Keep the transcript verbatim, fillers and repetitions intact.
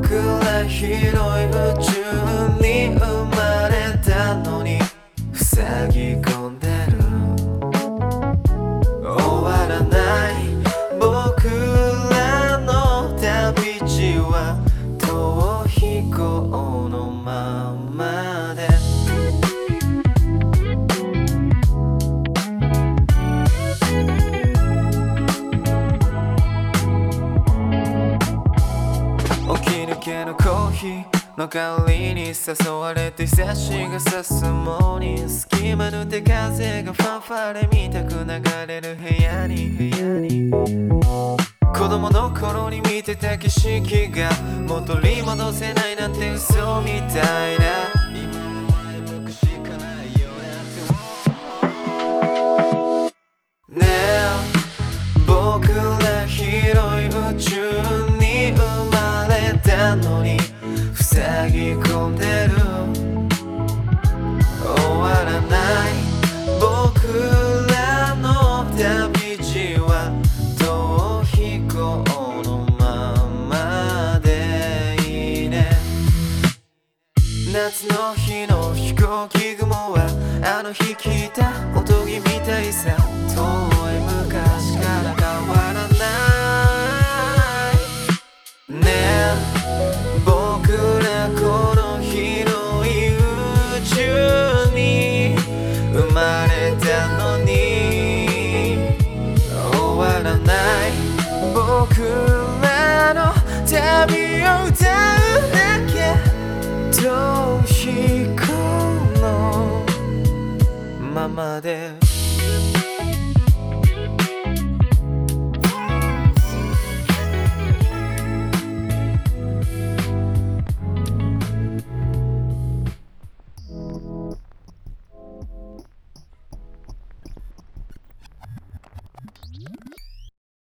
僕ら広い宇宙に生まれたのに塞ぎ込んでる終わらない僕らの旅路は逃避行のままで起き抜けのコーヒーの香りに誘われて日差しが差すモーニング隙間抜け風がファンファレみたく流れる部屋に部屋に子供の頃に見てた景色がもう取り戻せないなんて嘘みたいな今の前向くしかないよねえ僕ら広い宇宙に生まれたのに塞ぎ込んでる終わらない僕らの旅路は逃避行のままでいいね夏の日の飛行機雲はあの日聞いた音みたいさ遠い昔から変わらないねえ僕らこの広い宇宙に生まれたのに終わらない僕らの旅を歌うだけ逃避行のままで